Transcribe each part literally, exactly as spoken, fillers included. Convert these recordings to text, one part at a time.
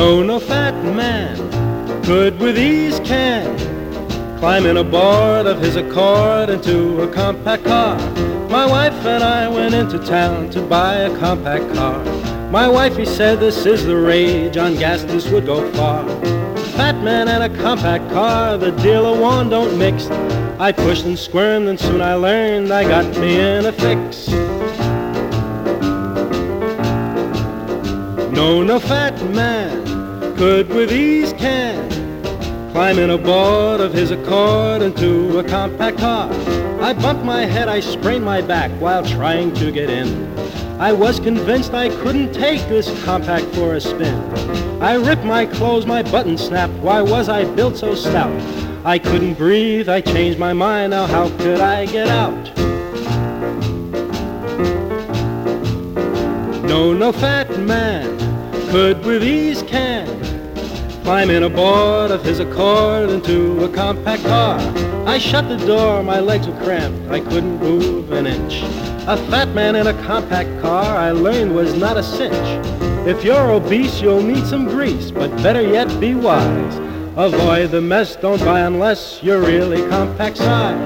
No, no fat man could with ease can climb in aboard of his Accord into a compact car. My wife and I went into town to buy a compact car. My wifey said this is the rage, on gas this would go far. Fat man and a compact car, the dealer warned don't mix. I pushed and squirmed and soon I learned I got me in a fix. No, no fat man could with ease can climb in aboard of his Accord into a compact car. I bumped my head, I sprained my back while trying to get in. I was convinced I couldn't take this compact for a spin. I ripped my clothes, my buttons snapped. Why was I built so stout? I couldn't breathe, I changed my mind. Now how could I get out? No, no fat man could with ease can climb in aboard of his Accord into a compact car. I shut the door, my legs were cramped, I couldn't move an inch. A fat man in a compact car, I learned, was not a cinch. If you're obese, you'll need some grease, but better yet, be wise. Avoid the mess, don't buy unless you're really compact size.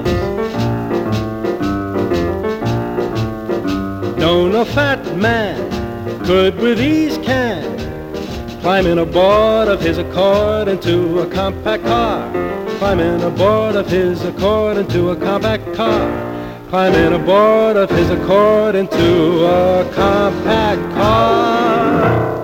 No, no fat man could with ease can climb in aboard of his Accord into a compact car. Climb in aboard of his Accord into a compact car. Climb in aboard of his Accord into a compact car.